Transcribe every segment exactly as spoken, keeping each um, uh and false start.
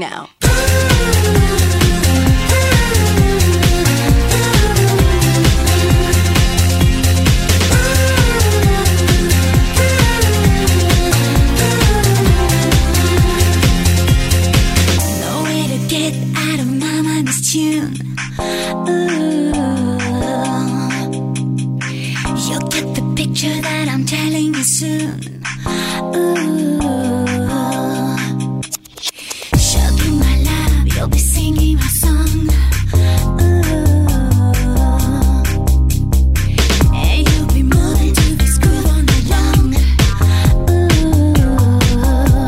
now. Tune. Ooh, you'll get the picture that I'm telling you soon. Ooh, show you my love, you'll be singing my song. Ooh, and you'll be moving to this groove all night long. Ooh,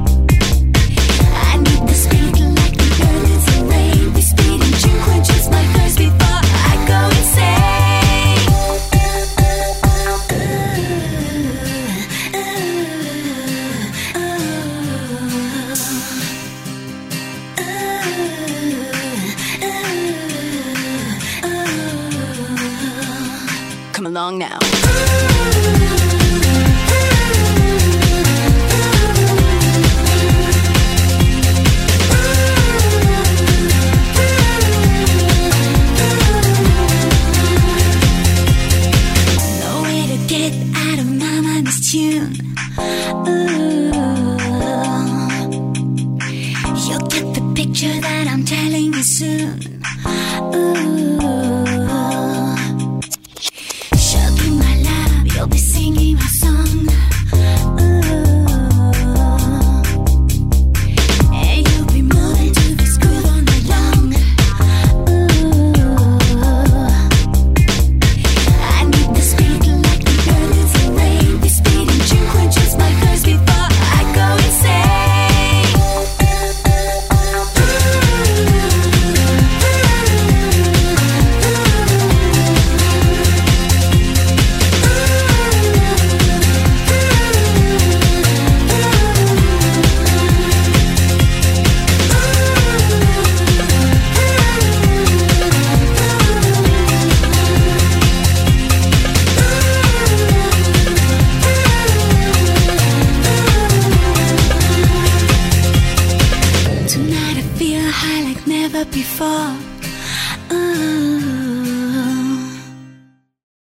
I need the speed like the birds and rain. We speed and drink when just my thirst before I go insane. Come along now. No way to get out of my mind this tune. Ooh, you'll get the picture that I'm telling you soon. Ooh, show you my love, you'll be singing my song. Ooh, and you'll be moving to this groove all night long. Ooh, I need the speed like the birds and rain. We speed and drink when just my thirst before I go insane. Tonight I feel high like never before.